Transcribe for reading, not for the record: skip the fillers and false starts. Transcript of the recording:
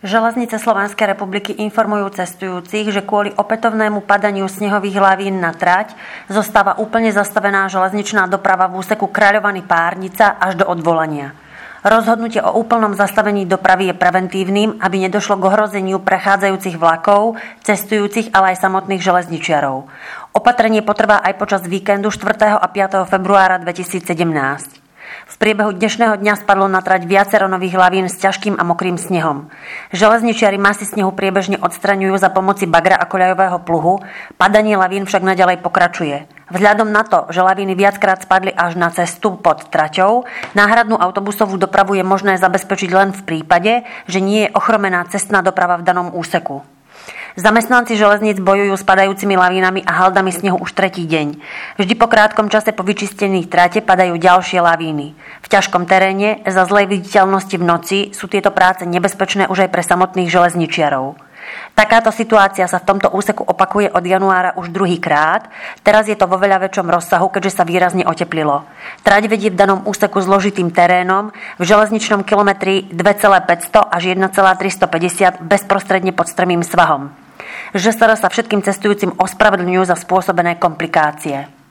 Železnice Slovenskej republiky informujú cestujúcich, že kvôli opätovnému padaniu snehových lavín na trať zostáva úplne zastavená železničná doprava v úseku Kráľovany-Párnica až do odvolania. Rozhodnutie o úplnom zastavení dopravy je preventívnym, aby nedošlo k ohrozeniu prechádzajúcich vlakov, cestujúcich, ale aj samotných železničiarov. Opatrenie potrvá aj počas víkendu 4. a 5. februára 2017. V priebehu dnešného dňa spadlo na trať viacero nových lavín s ťažkým a mokrým snehom. Železničiari masy snehu priebežne odstraňujú za pomoci bagra a koľajového pluhu, padanie lavín však naďalej pokračuje. Vzhľadom na to, že lavíny viackrát spadli až na cestu pod traťou, náhradnú autobusovú dopravu je možné zabezpečiť len v prípade, že nie je ochromená cestná doprava v danom úseku. Zamestnanci železníc bojujú s padajúcimi lavínami a haldami snehu už tretí deň. Vždy po krátkom čase po vyčistení trate padajú ďalšie lavíny. V ťažkom teréne, za zlej viditeľnosti v noci, sú tieto práce nebezpečné už aj pre samotných železničiarov. Takáto situácia sa v tomto úseku opakuje od januára už druhýkrát, teraz je to vo veľa väčšom rozsahu, keďže sa výrazne oteplilo. Trať vedie v danom úseku zložitým terénom, v železničnom kilometri 2,500 až 1,350 bezprostredne pod strmým svahom. ŽSR sa všetkým cestujúcim ospravedlňujú za spôsobené komplikácie.